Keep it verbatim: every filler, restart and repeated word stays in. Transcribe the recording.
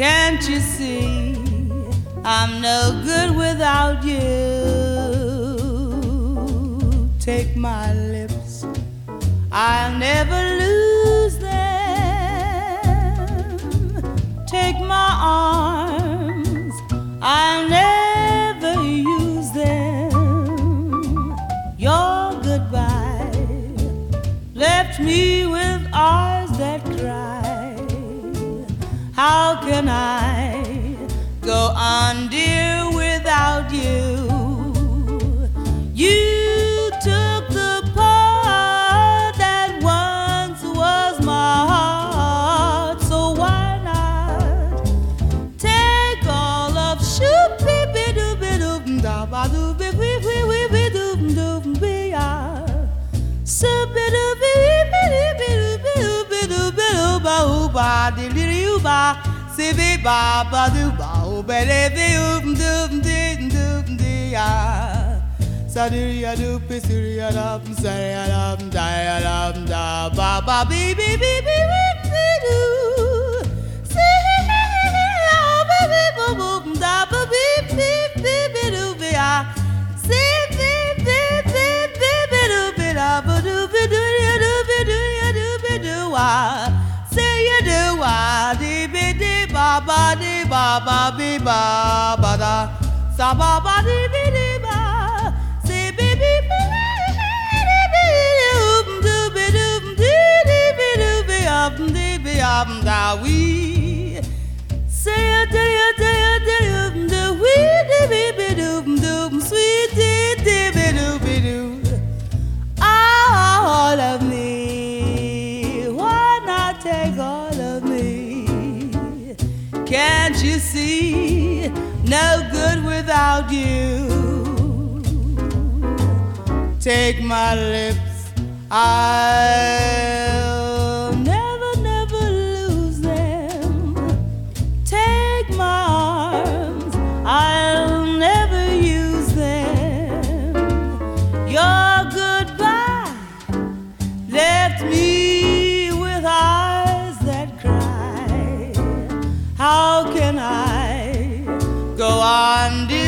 Can't you see I'm no good without you? Take my lips, I'll never lose them. Take my arms, I'll never use them. Your goodbye left me with eyes that cry. How can I go on, dear, without you? You took the part that once was my heart, so why not take all of shoop beep beep doop doop da ba doop beep beep beep beep doop doop be ya soup beep beep beep beep doop doop doop ba ba di di ba si bi ba ba do ba o be de bi oop doop di doop di ya sa di ya doop si di ya da sa ya da da ya da da ba ba bi bi bi bi bi do si ya ba bi bo bo da ba bi bi bi bi do bi ya si bi bi bi bi bi do bi da ba do bi do ya do bi do ya do bi do wa say you do wa di bi di ba ba di ba ba bi ba ba da sa ba ba di bi di ba si bi bi bi di bi oop do bi do di di bi do bi up di bi up da we say you do you do you do you do we di bi bi do do sweet di di bi do bi do all of me. Why not take all of me? Can't you see? No good without you. Take my lips, I'll never, never lose them. Take my arms, I'll never use them. Your goodbye left me with eyes that cry. How can I go on, dear?